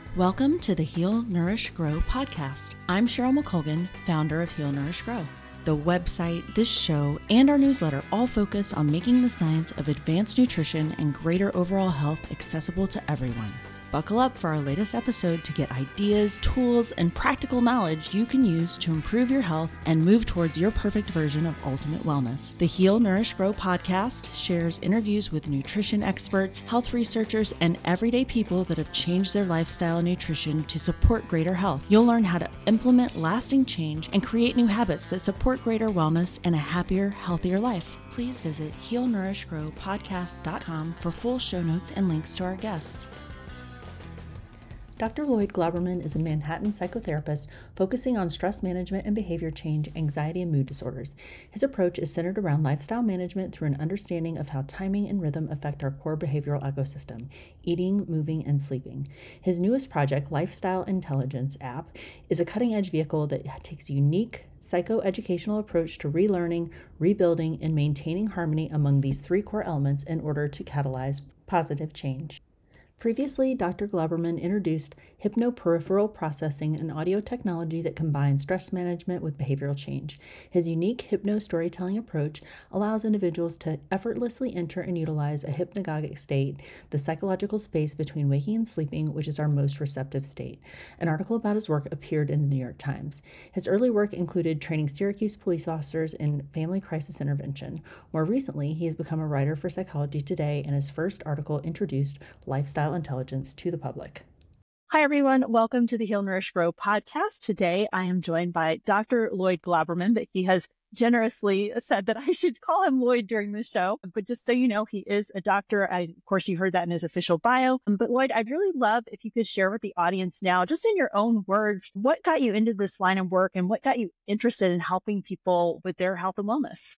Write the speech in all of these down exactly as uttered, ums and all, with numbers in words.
Welcome to the Heal, Nourish, Grow podcast. I'm Cheryl McColgan, founder of Heal, Nourish, Grow. The website, this show, and our newsletter all focus on making the science of advanced nutrition and greater overall health accessible to everyone. Buckle up for our latest episode to get ideas, tools, and practical knowledge you can use to improve your health and move towards your perfect version of ultimate wellness. The Heal, Nourish, Grow podcast shares interviews with nutrition experts, health researchers, and everyday people that have changed their lifestyle and nutrition to support greater health. You'll learn how to implement lasting change and create new habits that support greater wellness and a happier, healthier life. Please visit heal nourish grow podcast dot com for full show notes and links to our guests. Doctor Lloyd Glauberman is a Manhattan psychotherapist focusing on stress management and behavior change, anxiety, and mood disorders. His approach is centered around lifestyle management through an understanding of how timing and rhythm affect our core behavioral ecosystem, eating, moving, and sleeping. His newest project, Lifestyle Intelligence app, is a cutting-edge vehicle that takes a unique psychoeducational approach to relearning, rebuilding, and maintaining harmony among these three core elements in order to catalyze positive change. Previously, Doctor Glauberman introduced hypnoperipheral processing, an audio technology that combines stress management with behavioral change. His unique hypno storytelling approach allows individuals to effortlessly enter and utilize a hypnagogic state, the psychological space between waking and sleeping, which is our most receptive state. An article about his work appeared in the New York Times. His early work included training Syracuse police officers in family crisis intervention. More recently, he has become a writer for Psychology Today, and his first article introduced lifestyle intelligence to the public. Hi, everyone. Welcome to the Heal, Nourish, Grow podcast. Today, I am joined by Doctor Lloyd Glauberman, but he has generously said that I should call him Lloyd during this show. But just so you know, he is a doctor. I, of course, you heard that in his official bio. But Lloyd, I'd really love if you could share with the audience now, just in your own words, what got you into this line of work and what got you interested in helping people with their health and wellness?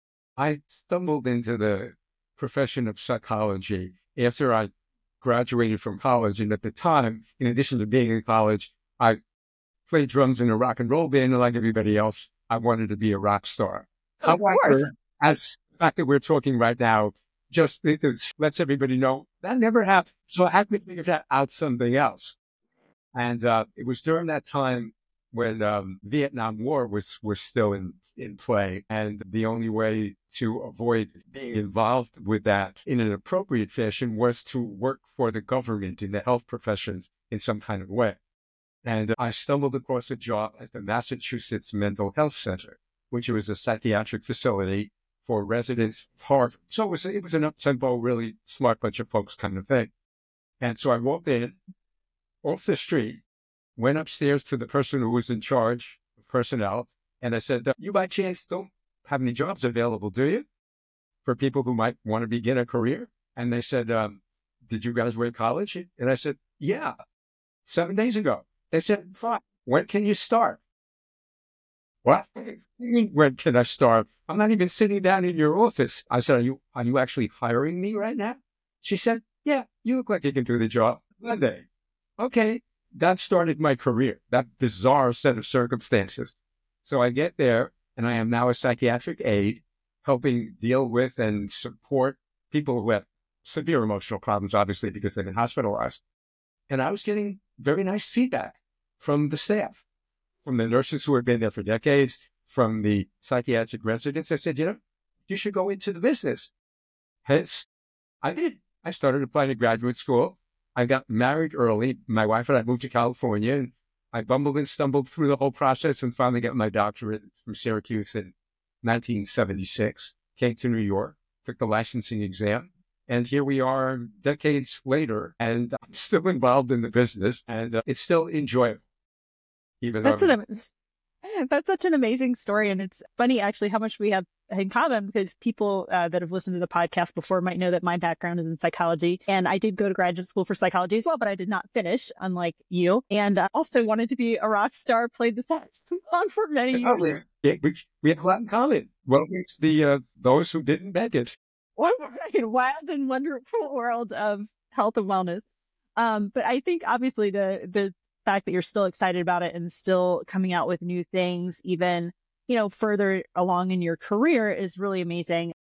I stumbled into the profession of psychology after I graduated from college. And at the time, in addition to being in college, I played drums in a rock and roll band. And like everybody else, I wanted to be a rock star. Of However, course. as the fact that we're talking right now, just it, it lets everybody know that never happened. So I had to figure that out something else. And uh, it was during that time when um, Vietnam War was, was still in, in play. And the only way to avoid being involved with that in an appropriate fashion was to work for the government in the health professions in some kind of way. And I stumbled across a job at the Massachusetts Mental Health Center, which was a psychiatric facility for residents of Harvard. So it was, it was an up-tempo, really smart bunch of folks kind of thing. And so I walked in off the street, went upstairs to the person who was in charge of personnel, and I said, you by chance don't have any jobs available, do you? For people who might want to begin a career? And they said, um, did you graduate college? And I said, yeah, seven days ago. They said, fine, when can you start? What? When can I start? I'm not even sitting down in your office. I said, are you, are you actually hiring me right now? She said, yeah, you look like you can do the job. Monday. Okay. That started my career, that bizarre set of circumstances. So I get there, and I am now a psychiatric aide, helping deal with and support people who have severe emotional problems, obviously, because they've been hospitalized. And I was getting very nice feedback from the staff, from the nurses who had been there for decades, from the psychiatric residents. I said, you know, you should go into the business. Hence, I did. I started applying to graduate school. I got married early. My wife and I moved to California, and I bumbled and stumbled through the whole process and finally got my doctorate from Syracuse in nineteen seventy-six. Came to New York, took the licensing exam, and here we are decades later, and I'm still involved in the business, and uh, it's still enjoyable. Even That's though an, that's such an amazing story, and it's funny actually how much we have in common, because people uh, that have listened to the podcast before might know that my background is in psychology, and I did go to graduate school for psychology as well, but I did not finish, unlike you. And uh, also wanted to be a rock star, played the saxophone for many years. oh, yeah, we, we have a lot in common. Well, it's the uh, those who didn't make it. What a wild and wonderful world of health and wellness. Um, but I think obviously the the fact that you're still excited about it and still coming out with new things, even, you know, further along in your career is really amazing.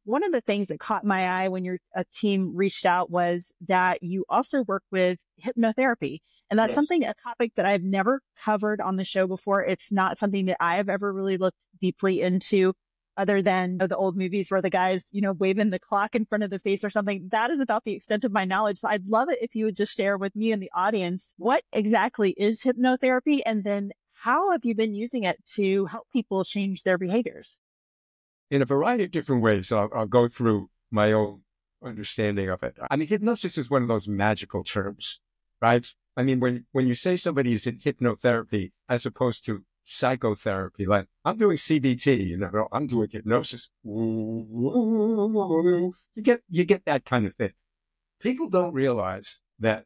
one of the things that caught my eye when your a team reached out was that you also work with hypnotherapy. And that's Yes. something, a topic that I've never covered on the show before. It's not something that I have ever really looked deeply into, other than you know, the old movies where the guys, you know, waving the clock in front of the face or something. That is about the extent of my knowledge. So I'd love it if you would just share with me and the audience, what exactly is hypnotherapy? And then how have you been using it to help people change their behaviors? In a variety of different ways. I'll, I'll go through my own understanding of it. I mean, hypnosis is one of those magical terms, right? I mean, when, when you say somebody is in hypnotherapy as opposed to psychotherapy, like I'm doing C B T, you know, I'm doing hypnosis. You get, you get that kind of thing. People don't realize that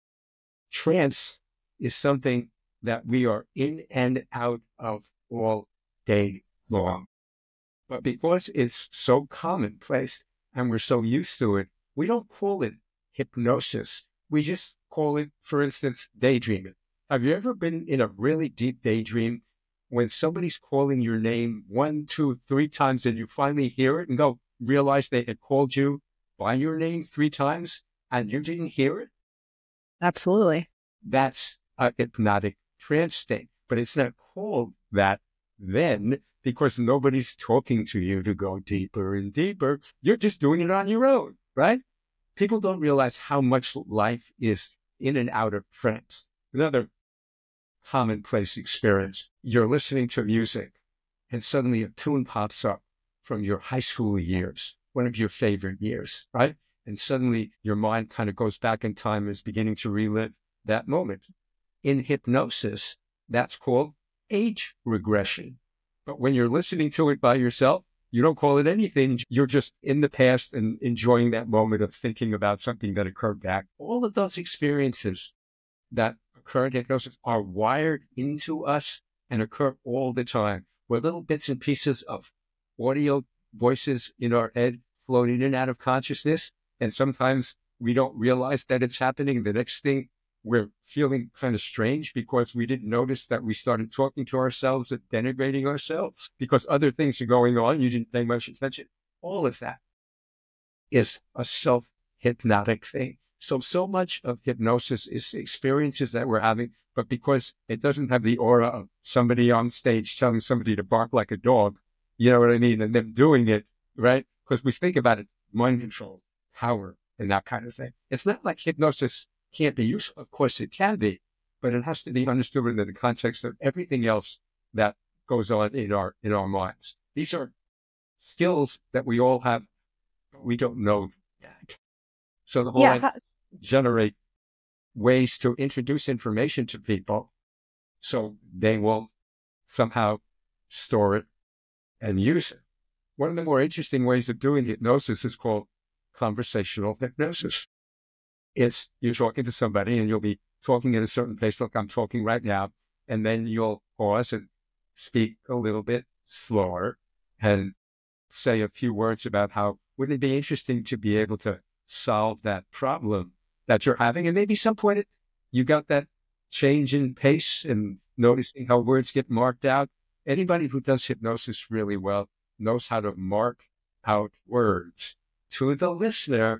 trance is something that we are in and out of all day long. But because it's so commonplace and we're so used to it, we don't call it hypnosis. We just call it, for instance, daydreaming. Have you ever been in a really deep daydream when somebody's calling your name one, two, three times and you finally hear it and go, realize they had called you by your name three times and you didn't hear it? Absolutely. That's a hypnotic trance state, but it's not called that then because nobody's talking to you to go deeper and deeper. You're just doing it on your own, right? People don't realize how much life is in and out of trance. Another commonplace experience, you're listening to music and suddenly a tune pops up from your high school years, one of your favorite years, right? And suddenly your mind kind of goes back in time and is beginning to relive that moment. In hypnosis, that's called age regression. But when you're listening to it by yourself, you don't call it anything. You're just in the past and enjoying that moment of thinking about something that occurred back. All of those experiences that occur in hypnosis are wired into us and occur all the time. We're little bits and pieces of audio voices in our head floating in and out of consciousness. And sometimes we don't realize that it's happening. The next thing, we're feeling kind of strange because we didn't notice that we started talking to ourselves and denigrating ourselves because other things are going on. You didn't pay much attention. All of that is a self-hypnotic thing. So, so much of hypnosis is experiences that we're having, but because it doesn't have the aura of somebody on stage telling somebody to bark like a dog, you know what I mean? And them doing it, right? Because we think about it, mind control, power, and that kind of thing. It's not like hypnosis can't be useful. Of course it can be, but it has to be understood within the context of everything else that goes on in our, in our minds. These are skills that we all have, but we don't know yet. So the whole Yeah. idea is generate ways to introduce information to people so they will somehow store it and use it. One of the more interesting ways of doing hypnosis is called conversational hypnosis. It's you're talking to somebody and you'll be talking in a certain place, like I'm talking right now, and then you'll pause and speak a little bit slower and say a few words about how wouldn't it be interesting to be able to solve that problem that you're having. And maybe some point it, you got that change in pace and noticing how words get marked out. Anybody who does hypnosis really well knows how to mark out words to the listener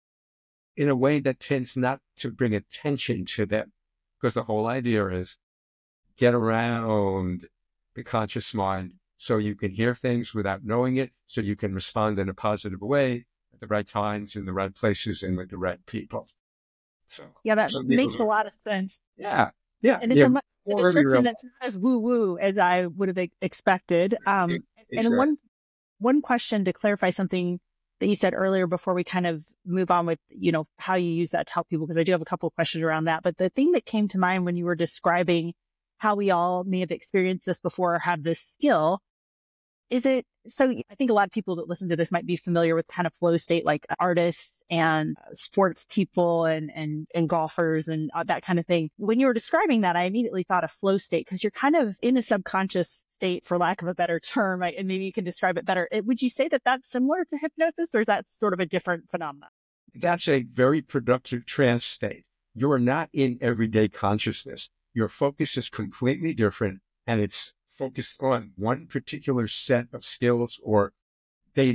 in a way that tends not to bring attention to them. Because the whole idea is get around the conscious mind so you can hear things without knowing it, so you can respond in a positive way at the right times, in the right places, and with the right people. So Yeah, that makes are, a lot of sense. Yeah, yeah. And it's yeah, a, a description that's not as woo-woo as I would have expected. Um, exactly. And one one question to clarify something that you said earlier before we kind of move on with, you know, how you use that to help people, because I do have a couple of questions around that. But the thing that came to mind when you were describing how we all may have experienced this before or have this skill, is it, so I think a lot of people that listen to this might be familiar with kind of flow state, like artists and sports people and, and, and golfers and that kind of thing. When you were describing that, I immediately thought of flow state because you're kind of in a subconscious state, for lack of a better term, and maybe you can describe it better. Would you say that that's similar to hypnosis, or is that sort of a different phenomenon? That's a very productive trance state. You're not in everyday consciousness. Your focus is completely different, and it's focused on one particular set of skills or data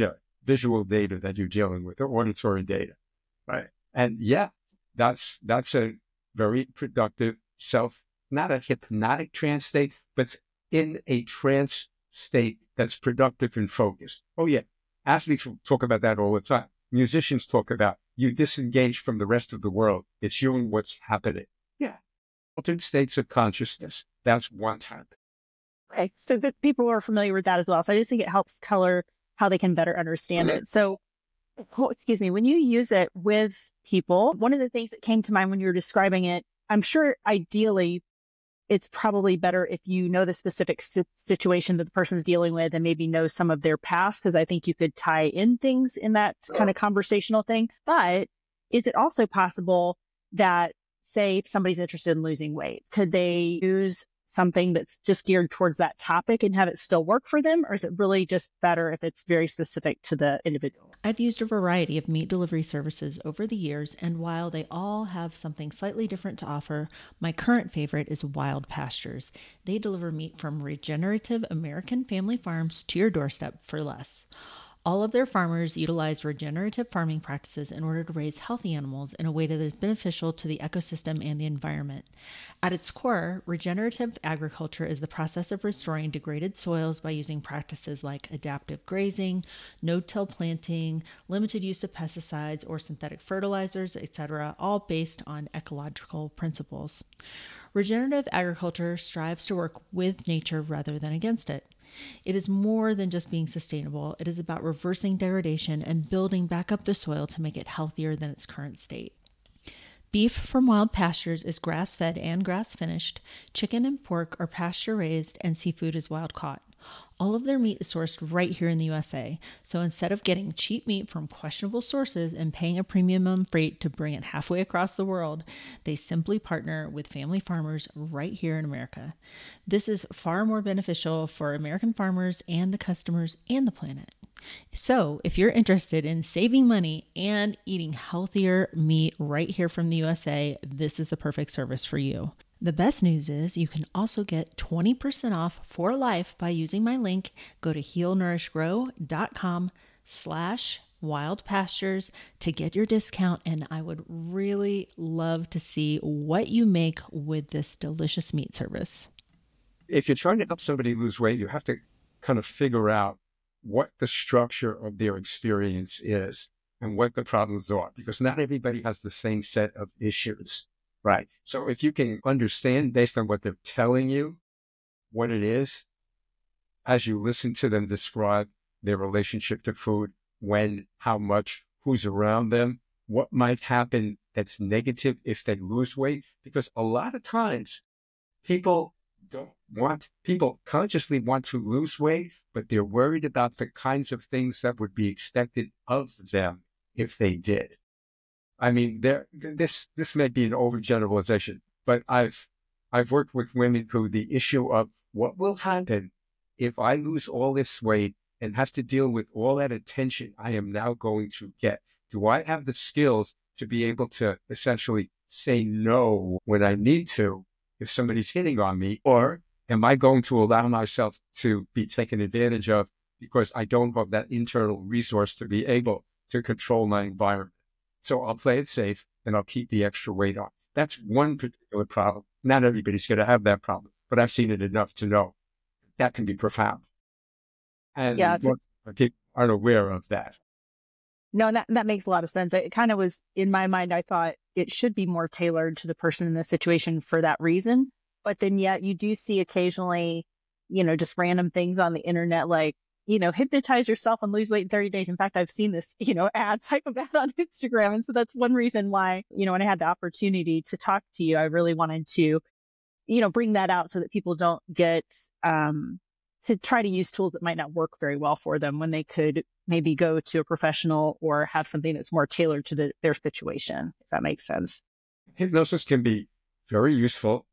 visual data that you're dealing with, or auditory data, right? And yeah, that's that's a very productive self, not a hypnotic trance state, but in a trance state that's productive and focused. Oh yeah, athletes talk about that all the time. Musicians talk about you disengage from the rest of the world. It's you and what's happening. Yeah, altered states of consciousness. That's one type. Okay, so that people are familiar with that as well. So I just think it helps color how they can better understand it. So, oh, excuse me, when you use it with people, one of the things that came to mind when you were describing it, I'm sure ideally it's probably better if you know the specific si- situation that the person's dealing with and maybe know some of their past, because I think you could tie in things in that kind of conversational thing. But is it also possible that, say, if somebody's interested in losing weight, could they use something that's just geared towards that topic and have it still work for them? Or is it really just better if it's very specific to the individual? I've used a variety of meat delivery services over the years, and while they all have something slightly different to offer, my current favorite is Wild Pastures. They deliver meat from regenerative American family farms to your doorstep for less. All of their farmers utilize regenerative farming practices in order to raise healthy animals in a way that is beneficial to the ecosystem and the environment. At its core, regenerative agriculture is the process of restoring degraded soils by using practices like adaptive grazing, no-till planting, limited use of pesticides or synthetic fertilizers, et cetera, all based on ecological principles. Regenerative agriculture strives to work with nature rather than against it. It is more than just being sustainable. It is about reversing degradation and building back up the soil to make it healthier than its current state. Beef from Wild Pastures is grass-fed and grass-finished. Chicken and pork are pasture-raised, and seafood is wild-caught. All of their meat is sourced right here in the U S A. So instead of getting cheap meat from questionable sources and paying a premium on freight to bring it halfway across the world, they simply partner with family farmers right here in America. This is far more beneficial for American farmers and the customers and the planet. So if you're interested in saving money and eating healthier meat right here from the U S A, this is the perfect service for you. The best news is you can also get twenty percent off for life by using my link. Go to healnourishgrow.com slash wild pastures to get your discount. And I would really love to see what you make with this delicious meat service. If you're trying to help somebody lose weight, you have to kind of figure out what the structure of their experience is and what the problems are, because not everybody has the same set of issues. Right. So if you can understand based on what they're telling you, what it is, as you listen to them describe their relationship to food, when, how much, who's around them, what might happen that's negative if they lose weight, because a lot of times people don't want, people consciously want to lose weight, but they're worried about the kinds of things that would be expected of them if they did. I mean, there, this, this may be an overgeneralization, but I've, I've worked with women who the issue of what will happen if I lose all this weight and have to deal with all that attention I am now going to get. Do I have the skills to be able to essentially say no when I need to if somebody's hitting on me? Or am I going to allow myself to be taken advantage of because I don't have that internal resource to be able to control my environment? So I'll play it safe and I'll keep the extra weight on. That's one particular problem. Not everybody's going to have that problem, but I've seen it enough to know that can be profound. And Yeah, most people aren't aware of that. No, that, that makes a lot of sense. It kind of was in my mind, I thought it should be more tailored to the person in the situation for that reason. But then yet you do see occasionally, you know, just random things on the internet, like, you know, hypnotize yourself and lose weight in thirty days. In fact, I've seen this, you know, ad type of ad on Instagram. And so that's one reason why, you know, when I had the opportunity to talk to you, I really wanted to, you know, bring that out so that people don't get, um, to try to use tools that might not work very well for them when they could maybe go to a professional or have something that's more tailored to the, their situation, if that makes sense. Hypnosis can be very useful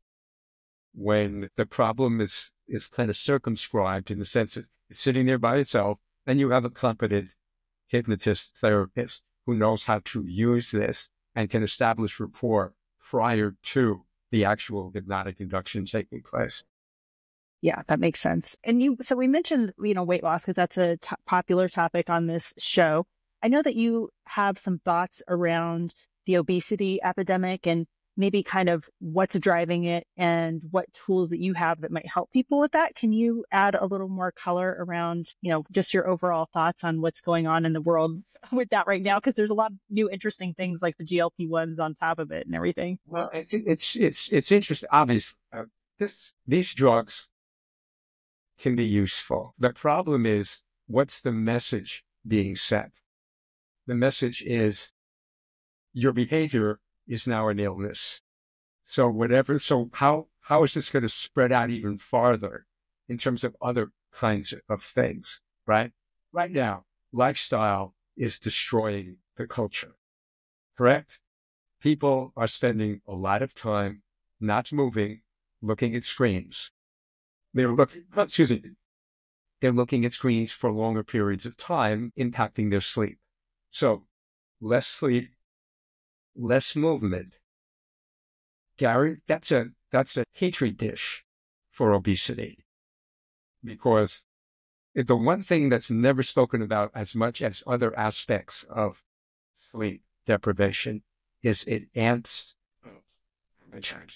when the problem is, is kind of circumscribed in the sense that it's sitting there by itself and you have a competent hypnotist therapist who knows how to use this and can establish rapport prior to the actual hypnotic induction taking place. Yeah, that makes sense. And you, so we mentioned, you know, weight loss because that's a t- popular topic on this show. I know that you have some thoughts around the obesity epidemic and maybe kind of what's driving it and what tools that you have that might help people with that. Can you add a little more color around, you know, just your overall thoughts on what's going on in the world with that right now? Because there's a lot of new interesting things like the G L P ones on top of it and everything. Well, it's it's it's it's interesting. Obviously, uh, this these drugs can be useful. The problem is, what's the message being sent? The message is your behavior is now an illness. So whatever, so how, how is this going to spread out even farther in terms of other kinds of things, right? Right now, lifestyle is destroying the culture, correct? People are spending a lot of time not moving, looking at screens. They're looking, excuse me, they're looking at screens for longer periods of time, impacting their sleep. So less sleep, less movement. Gary, that's a that's a petri dish for obesity, because the one thing that's never spoken about as much as other aspects of sleep deprivation is it amps appetite.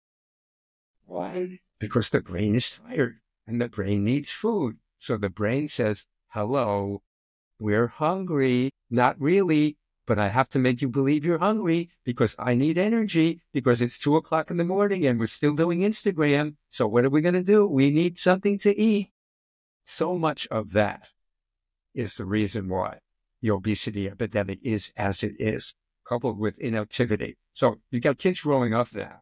Why? Because the brain is tired and the brain needs food. So the brain says, hello, we're hungry. Not really, but I have to make you believe you're hungry because I need energy because it's two o'clock in the morning and we're still doing Instagram. So what are we going to do? We need something to eat. So much of that is the reason why the obesity epidemic is as it is, coupled with inactivity. So you got kids growing up now.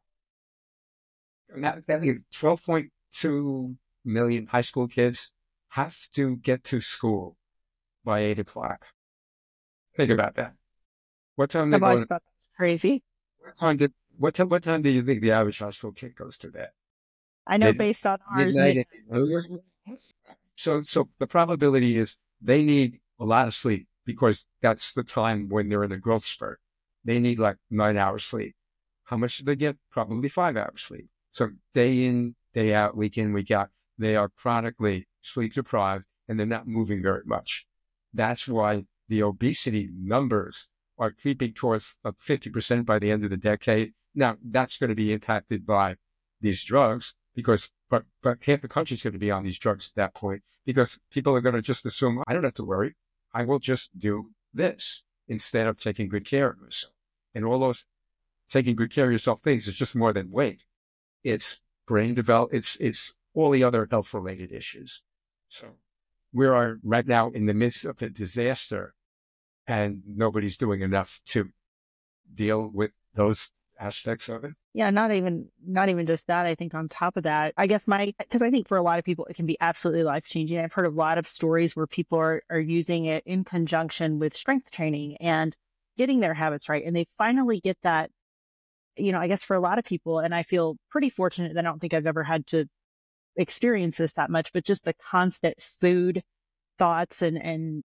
Now, twelve point two million high school kids have to get to school by eight o'clock. Think about that. What time they I've go? always To, thought that's crazy. what time did what time? What time do you think the average high school kid goes to bed? I know Mid, based on ours. midnight. Mid- So, so the probability is they need a lot of sleep because that's the time when they're in a growth spurt. They need like nine hours sleep. How much do they get? Probably five hours sleep. So day in, day out, week in, week out, they are chronically sleep deprived and they're not moving very much. That's why the obesity numbers are creeping towards fifty percent by the end of the decade. Now, that's going to be impacted by these drugs because, but, but half the country's going to be on these drugs at that point because people are going to just assume, I don't have to worry. I will just do this instead of taking good care of myself. And all those taking good care of yourself things is just more than weight. It's brain develop. It's, it's all the other health related issues. So we are right now in the midst of a disaster and nobody's doing enough to deal with those aspects of it. Yeah, not even not even just that. I think on top of that, I guess my because I think for a lot of people it can be absolutely life changing. I've heard a lot of stories where people are are using it in conjunction with strength training and getting their habits right, and they finally get that. You know, I guess for a lot of people, and I feel pretty fortunate that I don't think I've ever had to experience this that much, but just the constant food thoughts and and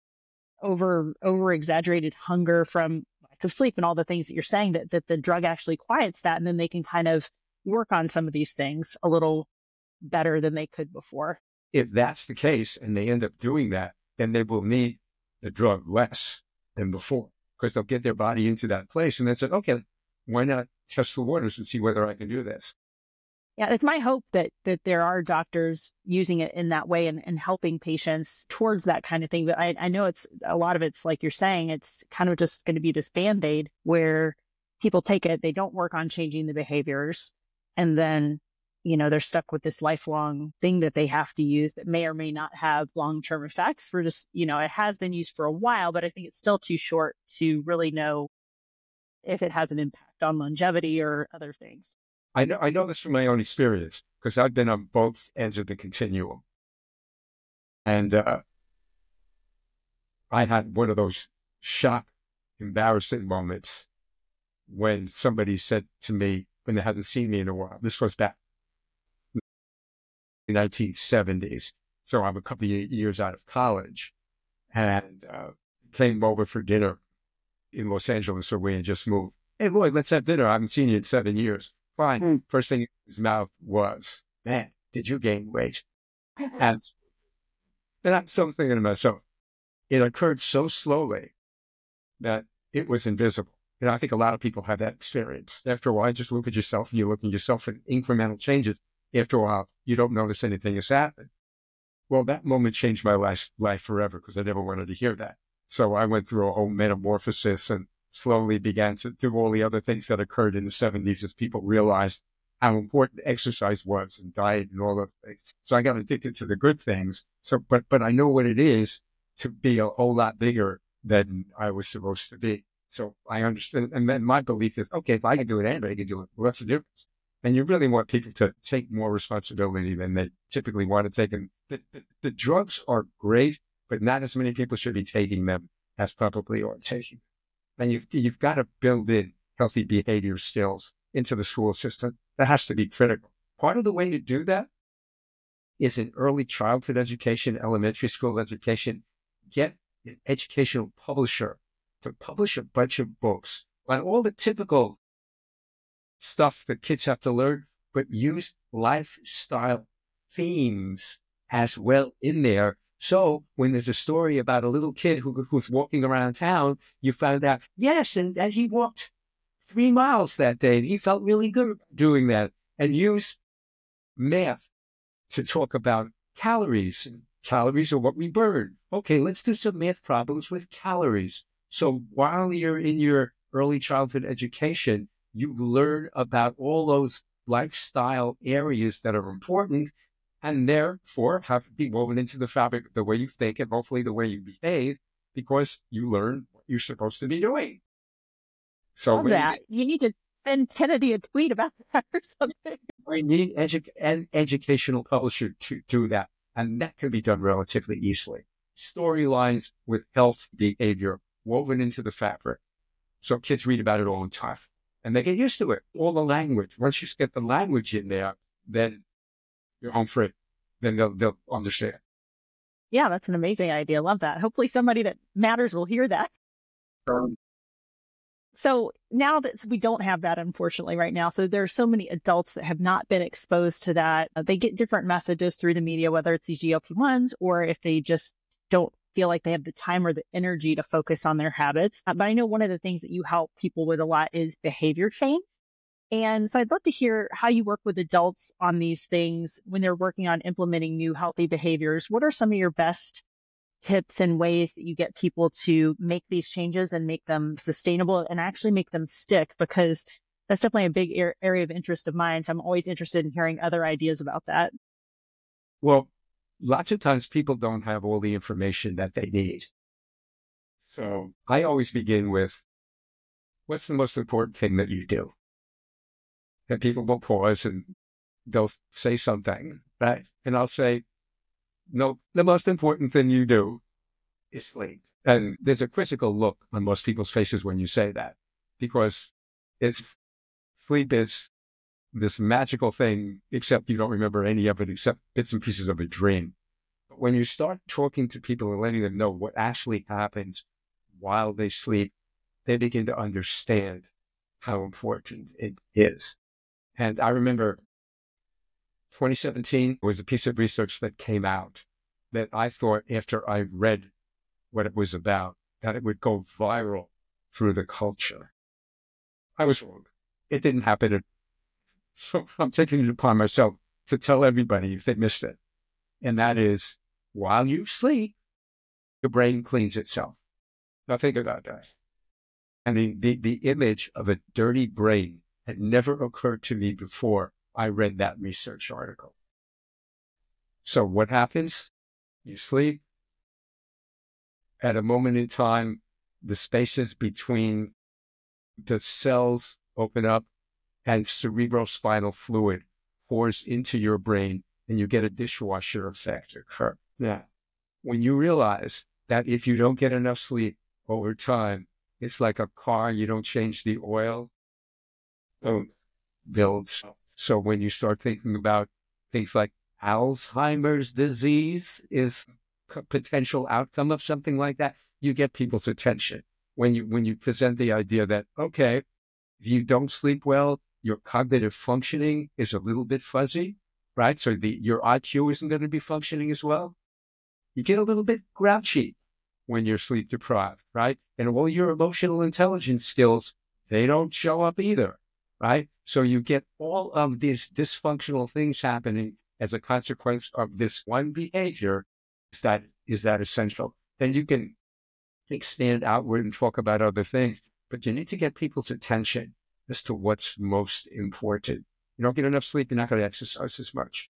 over over exaggerated hunger from lack of sleep and all the things that you're saying, that that the drug actually quiets that, and then they can kind of work on some of these things a little better than they could before. If that's the case and they end up doing that, then they will need the drug less than before because they'll get their body into that place and then say, okay, why not test the waters and see whether I can do this? Yeah, it's my hope that that there are doctors using it in that way and, and helping patients towards that kind of thing. But I, I know it's a lot of it's like you're saying, it's kind of just going to be this Band-Aid where people take it, they don't work on changing the behaviors, and then, you know, they're stuck with this lifelong thing that they have to use that may or may not have long-term effects. For just, you know, it has been used for a while, but I think it's still too short to really know if it has an impact on longevity or other things. I know, I know this from my own experience because I've been on both ends of the continuum. And uh, I had one of those shock, embarrassing moments when somebody said to me, when they hadn't seen me in a while, this goes back in the nineteen seventies. So I'm a couple of years out of college and uh, came over for dinner in Los Angeles where we had just moved. Hey, Lloyd, let's have dinner. I haven't seen you in seven years. Fine. Mm. First thing in his mouth was, man, did you gain weight? And, and I'm so thinking to myself, it occurred so slowly that it was invisible. And I think a lot of people have that experience. After a while, you just look at yourself and you look at yourself in incremental changes. After a while, you don't notice anything has happened. Well, that moment changed my life, life forever because I never wanted to hear that. So I went through a whole metamorphosis and slowly began to do all the other things that occurred in the seventies as people realized how important exercise was and diet and all those things. So I got addicted to the good things. So, but, but I know what it is to be a whole lot bigger than I was supposed to be. So I understand. And then my belief is, okay, if I can do it, anybody can do it. Well, that's the difference. And you really want people to take more responsibility than they typically want to take. And the, the, the drugs are great, but not as many people should be taking them as probably are taking them. And you've, you've got to build in healthy behavior skills into the school system. That has to be critical. Part of the way to do that is in early childhood education, elementary school education. Get an educational publisher to publish a bunch of books on all the typical stuff that kids have to learn, but use lifestyle themes as well in there. So when there's a story about a little kid who, who's walking around town, you find out, yes, and, and he walked three miles that day, and he felt really good doing that. And use math to talk about calories. And calories are what we burn. Okay, let's do some math problems with calories. So while you're in your early childhood education, you learn about all those lifestyle areas that are important and therefore have to be woven into the fabric of the way you think and hopefully the way you behave, because you learn what you're supposed to be doing. So Love that. You need to send Kennedy a tweet about that or something. We need edu- an educational publisher to do that, and that can be done relatively easily. Storylines with health behavior woven into the fabric. So kids read about it all the time. And they get used to it, all the language. Once you get the language in there, then you're home free. Then they'll, they'll understand. Yeah, that's an amazing idea. Love that. Hopefully somebody that matters will hear that. Um, So now that we don't have that, unfortunately, right now, so there are so many adults that have not been exposed to that. Uh, they get different messages through the media, whether it's these G L P ones or if they just don't feel like they have the time or the energy to focus on their habits. Uh, but I know one of the things that you help people with a lot is behavior change. And so I'd love to hear how you work with adults on these things when they're working on implementing new healthy behaviors. What are some of your best tips and ways that you get people to make these changes and make them sustainable and actually make them stick? Because that's definitely a big er- area of interest of mine. So I'm always interested in hearing other ideas about that. Well, lots of times people don't have all the information that they need. So I always begin with, what's the most important thing that you do? And people will pause and they'll say something, right? And I'll say, no, the most important thing you do is sleep. And there's a quizzical look on most people's faces when you say that, because it's sleep is this magical thing, except you don't remember any of it except bits and pieces of a dream. But when you start talking to people and letting them know what actually happens while they sleep, they begin to understand how important it is. And I remember twenty seventeen was a piece of research that came out that I thought, after I read what it was about, that it would go viral through the culture. I was wrong. It didn't happen. So I'm taking it upon myself to tell everybody if they missed it. And that is, while you sleep, the brain cleans itself. Now think about that. I mean, the, the image of a dirty brain had never occurred to me before I read that research article. So what happens? You sleep. At a moment in time, the spaces between the cells open up and cerebrospinal fluid pours into your brain, and you get a dishwasher effect occur. Now, when you realize that if you don't get enough sleep over time, it's like a car, you don't change the oil, it builds. So when you start thinking about things like Alzheimer's disease is a potential outcome of something like that, you get people's attention. When you when you present the idea that, okay, if you don't sleep well, your cognitive functioning is a little bit fuzzy. right? So the your I Q isn't going to be functioning as well. You get a little bit grouchy when you're sleep deprived, right? And all your emotional intelligence skills, they don't show up either, right? So you get all of these dysfunctional things happening as a consequence of this one behavior. Is that, is that essential? Then you can expand outward and talk about other things, but you need to get people's attention as to what's most important. You don't get enough sleep, you're not going to exercise as much.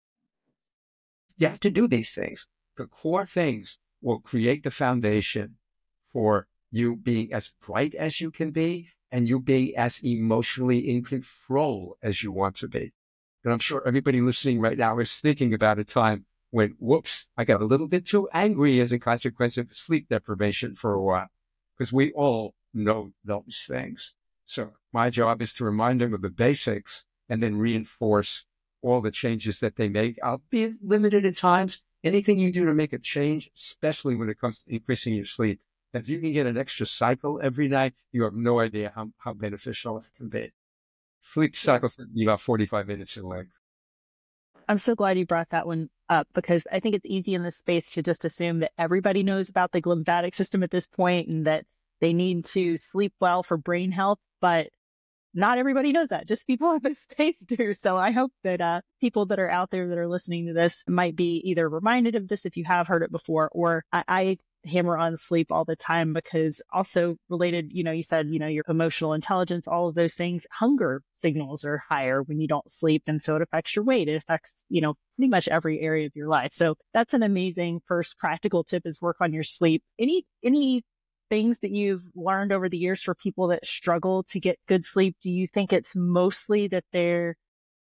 You have to do these things. The core things will create the foundation for you being as bright as you can be and you being as emotionally in control as you want to be. And I'm sure everybody listening right now is thinking about a time when, whoops, I got a little bit too angry as a consequence of sleep deprivation for a while, because we all know those things. So my job is to remind them of the basics and then reinforce all the changes that they make, albeit limited at times. Anything you do to make a change, especially when it comes to increasing your sleep, if you can get an extra cycle every night, you have no idea how, how beneficial it can be. Sleep cycles can be about forty-five minutes in length. I'm so glad you brought that one up, because I think it's easy in this space to just assume that everybody knows about the lymphatic system at this point and that they need to sleep well for brain health. But not everybody knows that. Just people in this space do. So I hope that uh, people that are out there that are listening to this might be either reminded of this if you have heard it before, or I, I hammer on sleep all the time because also related, you know, you said, you know, your emotional intelligence, all of those things, hunger signals are higher when you don't sleep. And so it affects your weight. It affects, you know, pretty much every area of your life. So that's an amazing first practical tip, is work on your sleep. Any, any things that you've learned over the years for people that struggle to get good sleep? Do you think it's mostly that they're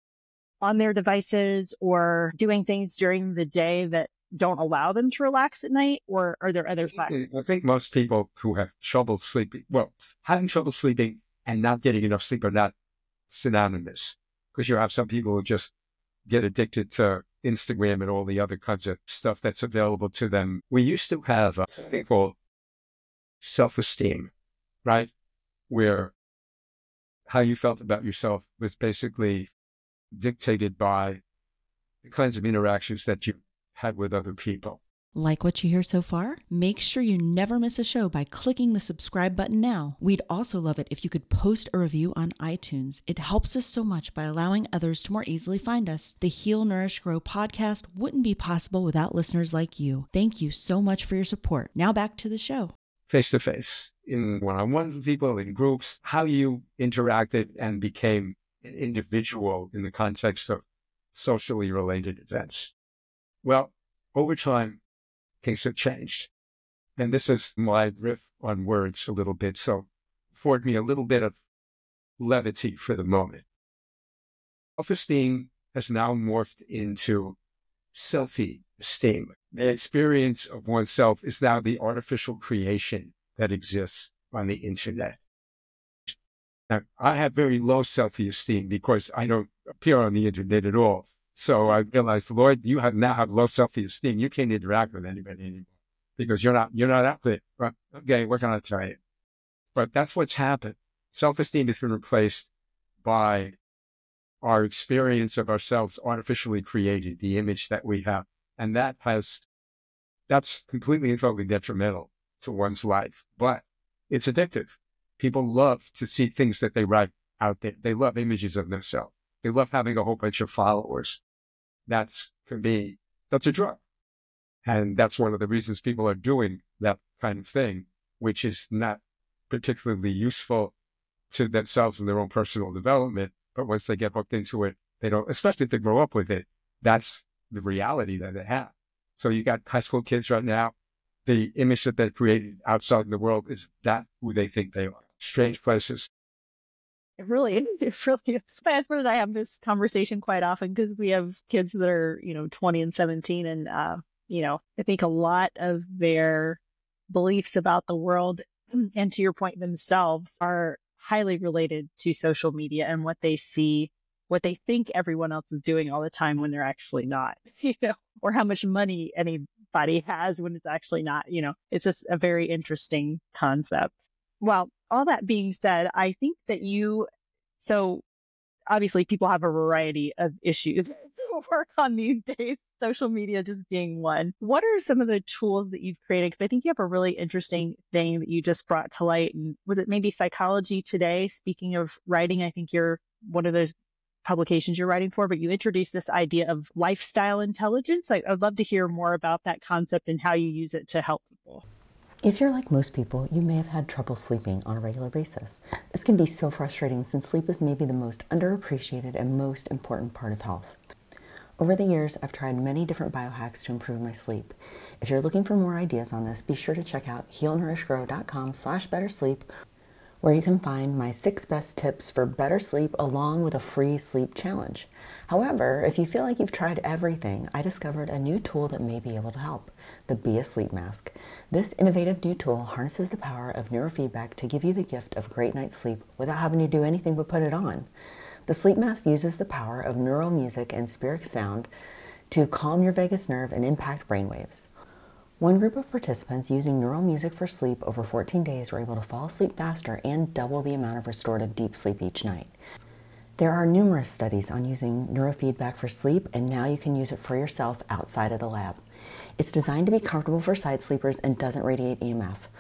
on their devices or doing things during the day that don't allow them to relax at night, or are there other factors? I think most people who have trouble sleeping, well, having trouble sleeping and not getting enough sleep are not synonymous, because you have some people who just get addicted to Instagram and all the other kinds of stuff that's available to them. We used to have a thing called self-esteem, right? Where how you felt about yourself was basically dictated by the kinds of interactions that you had with other people. Like what you hear so far? Make sure you never miss a show by clicking the subscribe button now. We'd also love it if you could post a review on iTunes. It helps us so much by allowing others to more easily find us. The Heal, Nourish, Grow podcast wouldn't be possible without listeners like you. Thank you so much for your support. Now back to the show. Face-to-face, in one-on-one with people, in groups, how you interacted and became an individual in the context of socially related events. Well, over time, things have changed. And this is my riff on words a little bit, so afford me a little bit of levity for the moment. Self-esteem has now morphed into selfie-esteem. The experience of oneself is now the artificial creation that exists on the internet. Now, I have very low self-esteem because I don't appear on the internet at all. So I realized, Lloyd, you have now have low self-esteem. You can't interact with anybody anymore because you're not, you're not out there. Right? Okay, what can I tell you? But that's what's happened. Self-esteem has been replaced by our experience of ourselves artificially created, the image that we have. And that has, that's completely and totally detrimental to one's life, but it's addictive. People love to see things that they write out there. They love images of themselves. They love having a whole bunch of followers. That's, for me, that's a drug. And that's one of the reasons people are doing that kind of thing, which is not particularly useful to themselves and their own personal development. But once they get hooked into it, they don't, especially if they grow up with it, that's the reality that they have. So you got high school kids right now, the image that they've created outside in the world is that who they think they are. Strange places. It really, it really is. My husband and I have this conversation quite often because we have kids that are, you know, twenty and seventeen. And, uh, you know, I think a lot of their beliefs about the world and, to your point, themselves are highly related to social media and what they see, what they think everyone else is doing all the time when they're actually not, you know, or how much money anybody has when it's actually not, you know. It's just a very interesting concept. Well, all that being said, I think that you, so obviously people have a variety of issues work on these days, social media just being one. What are some of the tools that you've created? Because I think you have a really interesting thing that you just brought to light. And was it maybe Psychology Today? Speaking of writing, I think you're one of those publications you're writing for, but you introduced this idea of lifestyle intelligence. I, I'd love to hear more about that concept and how you use it to help people. If you're like most people, you may have had trouble sleeping on a regular basis. This can be so frustrating since sleep is maybe the most underappreciated and most important part of health. Over the years, I've tried many different biohacks to improve my sleep. If you're looking for more ideas on this, be sure to check out healnourishgrow.com slash better sleep, where you can find my six best tips for better sleep along with a free sleep challenge. However, if you feel like you've tried everything, I discovered a new tool that may be able to help, the Be a Sleep Mask. This innovative new tool harnesses the power of neurofeedback to give you the gift of a great night's sleep without having to do anything but put it on. The sleep mask uses the power of neural music and spheric sound to calm your vagus nerve and impact brainwaves. One group of participants using neural music for sleep over fourteen days were able to fall asleep faster and double the amount of restorative deep sleep each night. There are numerous studies on using neurofeedback for sleep, and now you can use it for yourself outside of the lab. It's designed to be comfortable for side sleepers and doesn't radiate E M F.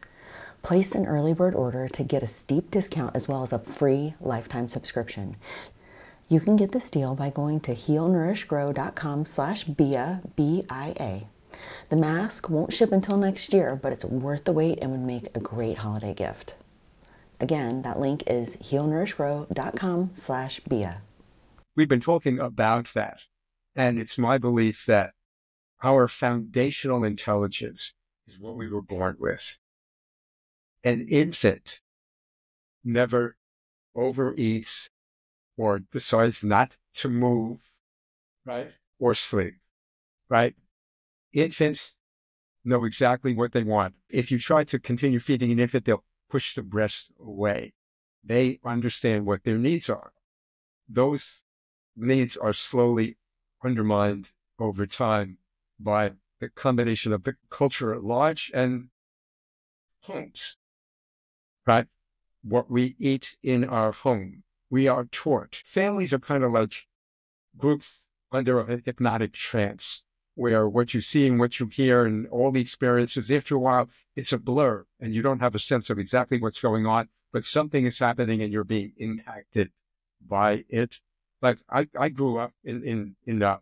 Place an early bird order to get a steep discount as well as a free lifetime subscription. You can get this deal by going to healnourishgrow.com slash BIA, B I A. The mask won't ship until next year, but it's worth the wait and would make a great holiday gift. Again, that link is healnourishgrow.com slash BIA. We've been talking about that, and it's my belief that our foundational intelligence is what we were born with. An infant never overeats or decides not to move, right, or sleep, right? Infants know exactly what they want. If you try to continue feeding an infant, they'll push the breast away. They understand what their needs are. Those needs are slowly undermined over time by the combination of the culture at large and homes, right? What we eat in our home, we are taught. Families are kind of like groups under a hypnotic trance, where what you see and what you hear and all the experiences, after a while, it's a blur and you don't have a sense of exactly what's going on, but something is happening and you're being impacted by it. Like I, I grew up in, in, in, uh,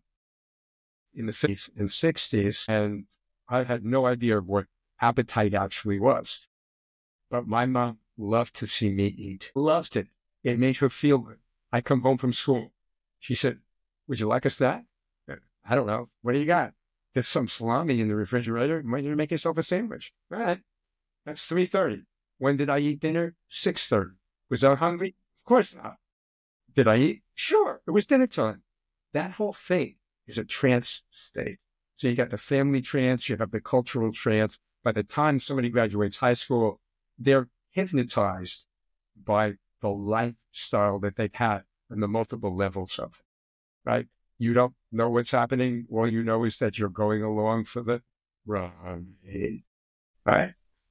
in the fifties and sixties, and I had no idea what appetite actually was. But my mom loved to see me eat, loved it. It made her feel good. I come home from school. She said, "Would you like a snack?" I don't know. What do you got? There's some salami in the refrigerator. Might you make yourself a sandwich? All right. That's three thirty. When did I eat dinner? six thirty. Was I hungry? Of course not. Did I eat? Sure. It was dinner time. That whole thing is a trance state. So you got the family trance, you have the cultural trance. By the time somebody graduates high school, they're hypnotized by the lifestyle that they've had and the multiple levels of it, right? You don't know what's happening. All you know is that you're going along for the ride, right?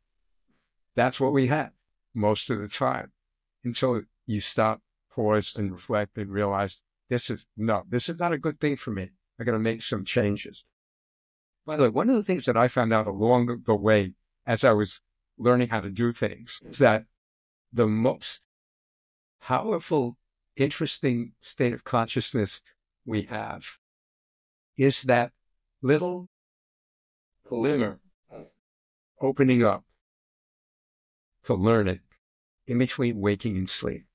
That's what we have most of the time. Until you stop, pause, and reflect and realize this is, no, this is not a good thing for me. I got to make some changes. By the way, one of the things that I found out along the way as I was learning how to do things is that the most powerful, interesting state of consciousness we have is that little glimmer opening up to learning in between waking and sleep.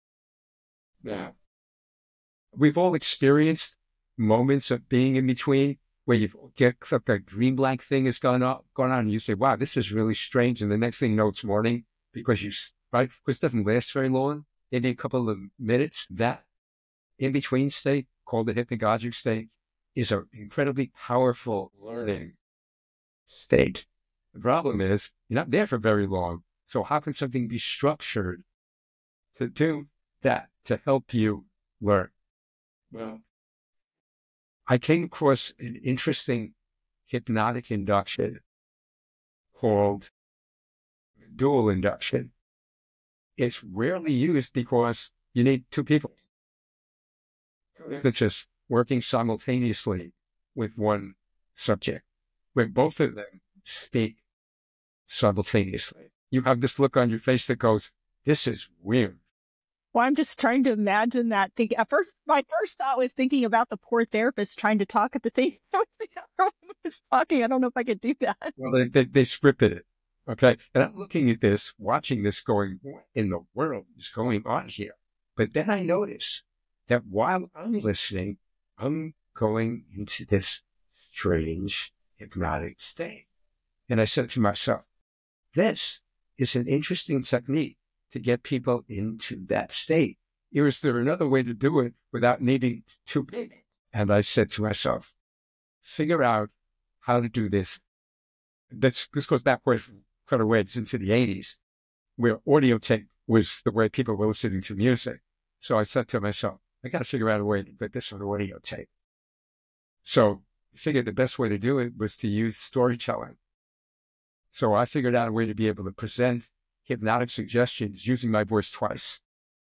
Now, we've all experienced moments of being in between where you get like a dreamlike thing has gone on, gone on, and you say, "Wow, this is really strange." And the next thing you know, it's morning because you, right? Because it doesn't last very long, maybe a couple of minutes. That in between state, called the hypnagogic state, is an incredibly powerful learning state. The problem is you're not there for very long. So how can something be structured to do that, to help you learn? Well, I came across an interesting hypnotic induction called dual induction. It's rarely used because you need two people. Two hypnotists working simultaneously with one subject, where both of them speak simultaneously. You have this look on your face that goes, this is weird. Well, I'm just trying to imagine that thing. At first, my first thought was thinking about the poor therapist trying to talk at the same time the other one was talking. I don't know if I could do that. Well, they, they, they scripted it. Okay. And I'm looking at this, watching this going, what in the world is going on here? But then I notice that while I'm listening, I'm going into this strange hypnotic state. And I said to myself, this is an interesting technique to get people into that state. Is there another way to do it without needing to be? And I said to myself, figure out how to do this. This, this goes backwards quite a ways into the eighties, where audio tape was the way people were listening to music. So I said to myself, I got to figure out a way to put this on audio tape. So I figured the best way to do it was to use storytelling. So I figured out a way to be able to present hypnotic suggestions using my voice twice,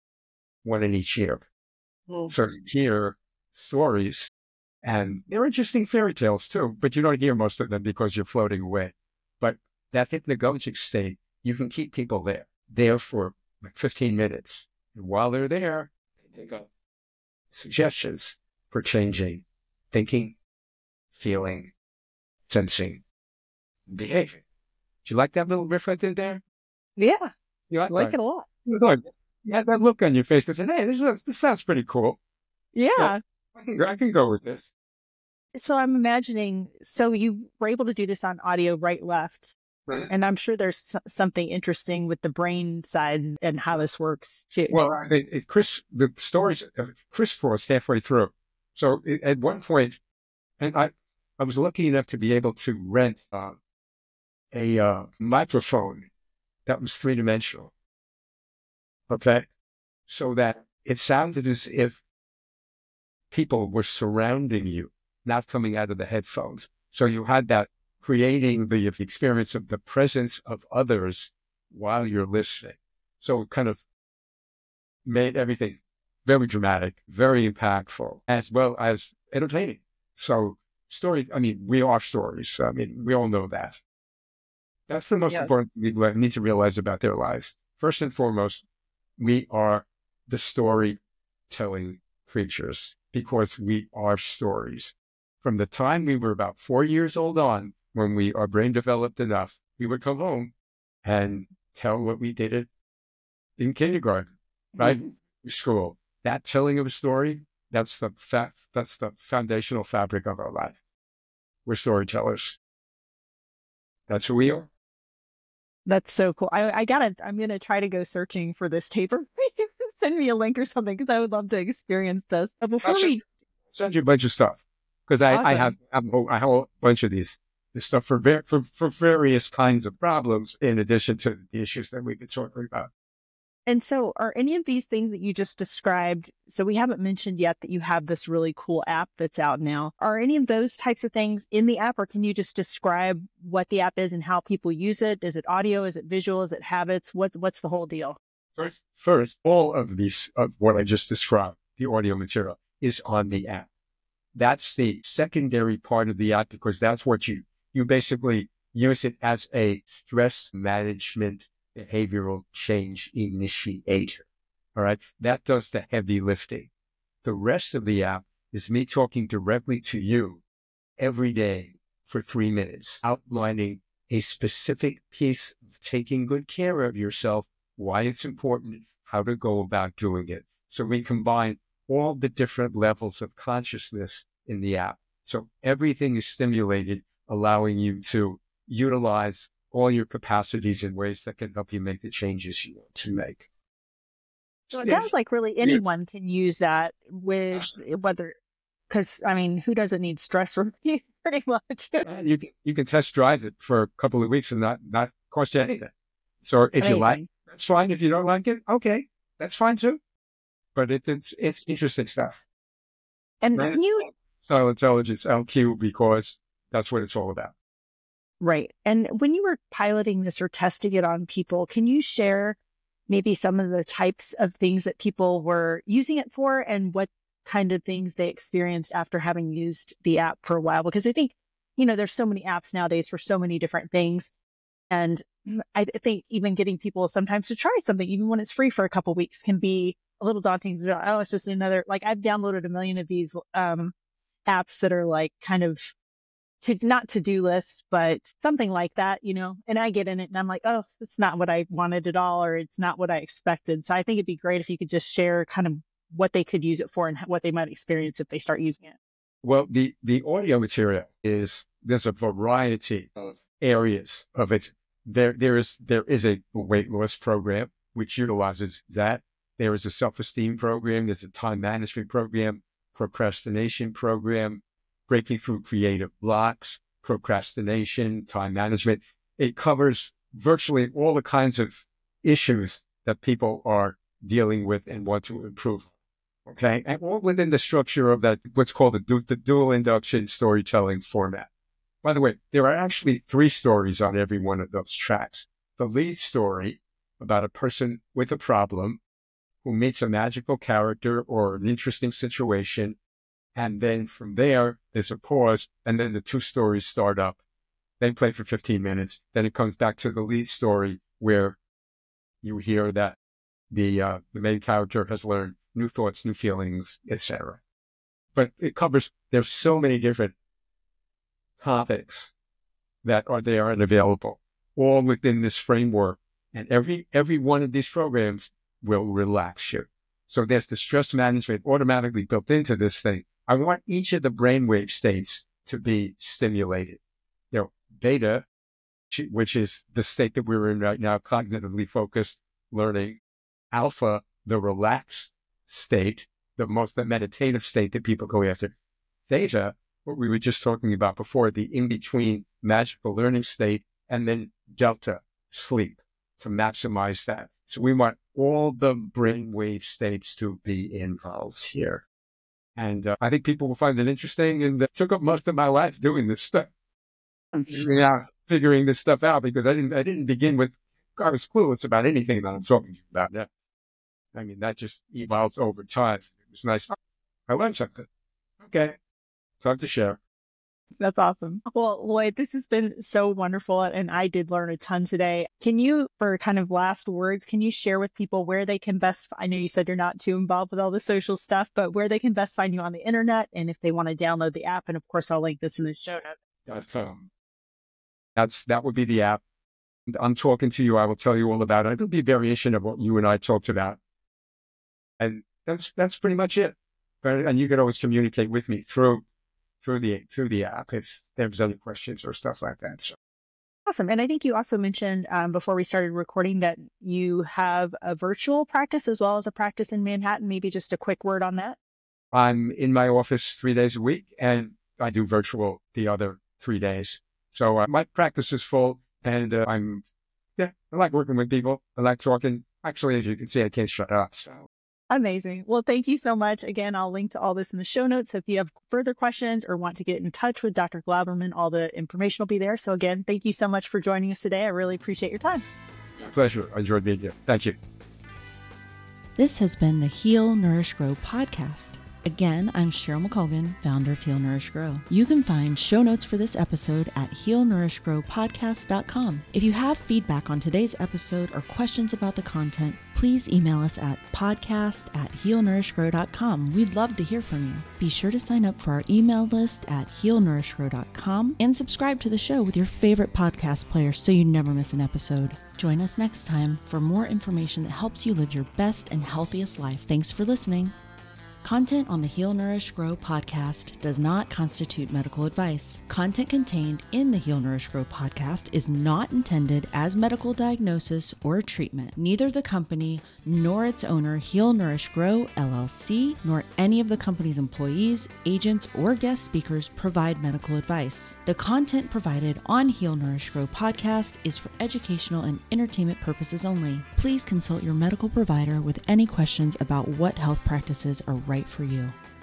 one in each ear. Mm. So you hear stories, and they're interesting fairy tales too, but you don't hear most of them because you're floating away. But that hypnagogic state, you can keep people there, there for like fifteen minutes. And while they're there, they pick up suggestions for changing thinking, feeling, sensing, behavior. Do you like that little riff I did there? Yeah, you like, I like it a lot. Good. You had that look on your face that said, hey, this, this sounds pretty cool. Yeah. yeah I, can, I can go with this. So I'm imagining, so you were able to do this on audio right, left. Right. And I'm sure there's something interesting with the brain side and how this works too. Well, it, it, Chris, the stories, uh, Chris was halfway through. So it, at one point, and I, I was lucky enough to be able to rent uh, a uh, microphone that was three-dimensional, okay? So that it sounded as if people were surrounding you, not coming out of the headphones. So you had that creating the experience of the presence of others while you're listening. So it kind of made everything very dramatic, very impactful, as well as entertaining. So story, I mean, we are stories. I mean, we all know that. That's the most yes. important thing people need to realize about their lives. First and foremost, we are the storytelling creatures because we are stories. From the time we were about four years old on, when we our brain developed enough, we would come home and tell what we did it in kindergarten, right? Mm-hmm. School. That telling of a story, that's the fa- that's the foundational fabric of our life. We're storytellers. That's who we are. That's so cool. I, I gotta, I'm going to try to go searching for this tape. Send me a link or something because I would love to experience this. But before I'll we send you a bunch of stuff because I, awesome. I have, I have a whole, I have a whole bunch of these this stuff for, ver- for, for various kinds of problems in addition to the issues that we've been talking about. And so are any of these things that you just described, so we haven't mentioned yet that you have this really cool app that's out now. Are any of those types of things in the app, or can you just describe what the app is and how people use it? Is it audio? Is it visual? Is it habits? What, what's the whole deal? First, first, all of these, of what I just described, the audio material, is on the app. That's the secondary part of the app because that's what you, you basically use it as a stress management behavioral change initiator. All right. That does the heavy lifting. The rest of the app is me talking directly to you every day for three minutes, outlining a specific piece of taking good care of yourself, why it's important, how to go about doing it. So we combine all the different levels of consciousness in the app. So everything is stimulated, allowing you to utilize all your capacities in ways that can help you make the changes you want to make. So it sounds like really anyone yeah. can use that with whether, because I mean, who doesn't need stress relief pretty much? you can you can test drive it for a couple of weeks and not not cost you anything. So if Amazing. you like, that's fine. If you don't like it, okay, that's fine too. But it, it's it's interesting stuff. And can you Style Intelligence L Q because that's what it's all about. Right. And when you were piloting this or testing it on people, can you share maybe some of the types of things that people were using it for and what kind of things they experienced after having used the app for a while? Because I think, you know, there's so many apps nowadays for so many different things. And I think even getting people sometimes to try something, even when it's free for a couple of weeks, can be a little daunting. Oh, it's just another, like I've downloaded a million of these um, apps that are like kind of to, not to-do lists, but something like that, you know, and I get in it and I'm like, oh, it's not what I wanted at all, or it's not what I expected. So I think it'd be great if you could just share kind of what they could use it for and what they might experience if they start using it. Well, the, the audio material is, there's a variety of areas of it. There, there is, there is a weight loss program, which utilizes that. There is a self-esteem program. There's a time management program, procrastination program, breaking through creative blocks, procrastination, time management. It covers virtually all the kinds of issues that people are dealing with and want to improve. Okay. And all within the structure of that, what's called the, du- the dual induction storytelling format. By the way, there are actually three stories on every one of those tracks. The lead story about a person with a problem who meets a magical character or an interesting situation. And then from there, there's a pause, and then the two stories start up. They play for fifteen minutes. Then it comes back to the lead story where you hear that the uh, the main character has learned new thoughts, new feelings, et cetera. But it covers, there's so many different topics that are there and available, all within this framework. And every every one of these programs will relax you. So there's the stress management automatically built into this thing. I want each of the brainwave states to be stimulated. You know, beta, which is the state that we're in right now, cognitively focused learning. Alpha, the relaxed state, the most the meditative state that people go after. Theta, what we were just talking about before, the in-between magical learning state. And then delta, sleep, to maximize that. So we want all the brainwave states to be involved here. And uh, I think people will find it interesting. And it took up most of my life doing this stuff. Figuring out, figuring this stuff out, because I didn't, I didn't begin with, I was clueless about anything that I'm talking about now. I mean, that just evolved over time. It was nice. I learned something. Okay. Time to share. That's awesome. Well, Lloyd, this has been so wonderful, and I did learn a ton today. Can you, for kind of last words, can you share with people where they can best, I know you said you're not too involved with all the social stuff, but where they can best find you on the internet, and if they want to download the app, and of course, I'll link this in the show notes. Um, that's, that would be the app. I'm talking to you. I will tell you all about it. It'll be a variation of what you and I talked about. And that's, that's pretty much it. And you can always communicate with me through through the through the app if there's any questions or stuff like that. So. Awesome. And I think you also mentioned um, before we started recording that you have a virtual practice as well as a practice in Manhattan. Maybe just a quick word on that. I'm in my office three days a week, and I do virtual the other three days. So uh, my practice is full, and uh, I'm, yeah, I like working with people. I like talking. Actually, as you can see, I can't shut up. So. Amazing. Well, thank you so much. Again, I'll link to all this in the show notes. So if you have further questions or want to get in touch with Doctor Glaberman, all the information will be there. So again, thank you so much for joining us today. I really appreciate your time. My pleasure. I enjoyed being here. Thank you. This has been the Heal, Nourish, Grow podcast. Again, I'm Cheryl McColgan, founder of Heal, Nourish, Grow. You can find show notes for this episode at heal nourish grow podcast dot com. If you have feedback on today's episode or questions about the content, please email us at podcast at heal nourish grow dot com. We'd love to hear from you. Be sure to sign up for our email list at heal nourish grow dot com and subscribe to the show with your favorite podcast player so you never miss an episode. Join us next time for more information that helps you live your best and healthiest life. Thanks for listening. Content on the Heal, Nourish, Grow podcast does not constitute medical advice. Content contained in the Heal, Nourish, Grow podcast is not intended as medical diagnosis or treatment. Neither the company nor its owner, Heal, Nourish, Grow, L L C, nor any of the company's employees, agents, or guest speakers provide medical advice. The content provided on Heal, Nourish, Grow podcast is for educational and entertainment purposes only. Please consult your medical provider with any questions about what health practices are right for you.